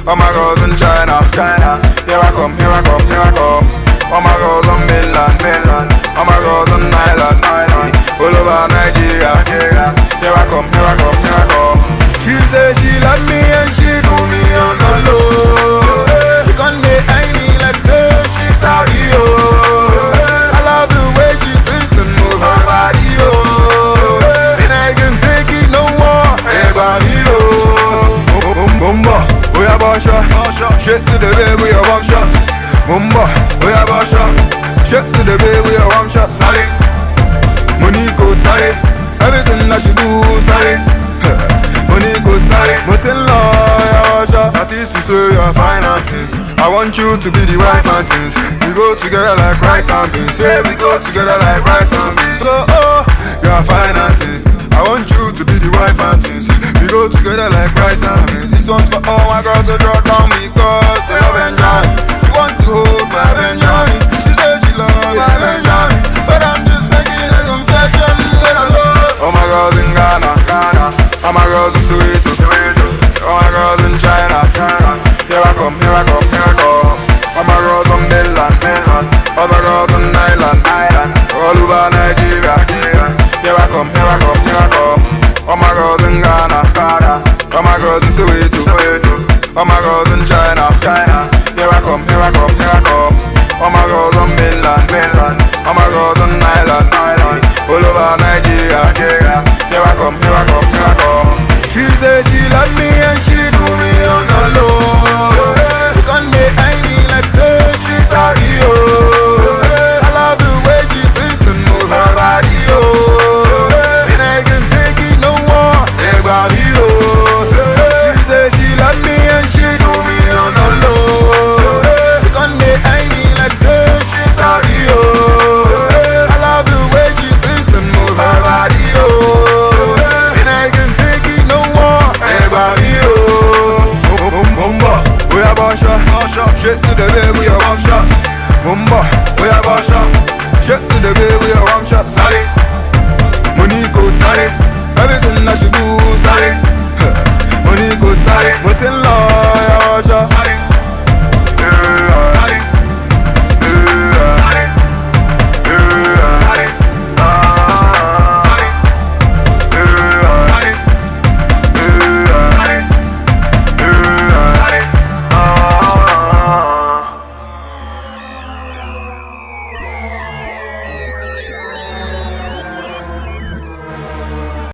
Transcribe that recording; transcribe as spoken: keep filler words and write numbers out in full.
All my girls in China, China. Here I come, here I come, here I come. All my girls on mainland, mainland. All my girls on island, island. All over Nigeria, Nigeria. Here I come, here I come, here I come. She say she love me and she do me on the low. She can't make me like say she sorry, oh. I love the way she twists and move her body, oh. And I can take it no more, everybody, oh. Mumba, we are basha, straight to the bed, we are one shot. Mumba, we are basha, straight to the bed, we are one shot. Sorry, Monico, sorry, everything that you do, sorry. Monico, sorry, but in law, that is to say your finances. I want you to be the wife and things. We go together like rice and beans. Say we go together like rice and beans. So, oh, your finances. I want you to be the wife and things. We go together like rice and beans. This one's for all my girls who draw down because they love Benjamin. You want to hold my Benjamin. She says she love my Benjamin, but I'm just making a confession that I love all my girls in Ghana, Ghana. All my girls in Soweto, all my girls in China, China. Here I come, here I come, here I come. All my girls on mainland, mainland. All my girls on island, island. All over Nigeria, Nigeria. Here I come, here I come, here I come. All my girls in Ghana, Ghana. All my girls in Soweto, Soweto. All my girls in China, China. Here I come, here I come, here I come. All my girls on mainland, mainland. All my girls on island, island. All over Nigeria, Nigeria. Here I come, here I come, here I come. She say she love me and she do me on the low. She can't make me like say she sorry, oh. I love the way she twists and moves her body, oh. And I can take it no more, everybody, oh. She say she love me and she do me on the low. She can't make me like say she sorry, oh. I love the way she twists and moves her body, oh. And I can take it no more, everybody, oh. Mumba, we are basha, straight to the bed, we are one shot. Mumba, we are basha, straight to the bed, we are one shot. Sorry, Monico, sorry, everything that you do, sorry. Monico, sorry, but in law,